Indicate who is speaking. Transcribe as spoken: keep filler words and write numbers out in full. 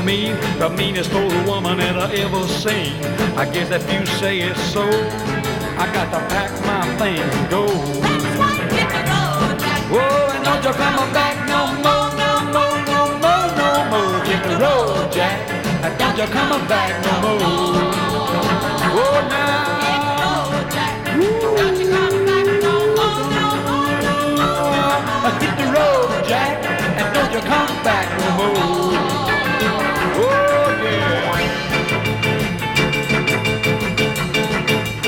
Speaker 1: me, the meanest old woman that I ever seen. I guess if you say it's so, I got to pack my things and go.
Speaker 2: That's right, hit the road, Jack.
Speaker 1: Whoa, and don't you come back no more, no more, no more, no more. Hit the road, Jack. And don't you come back no more. Whoa, now.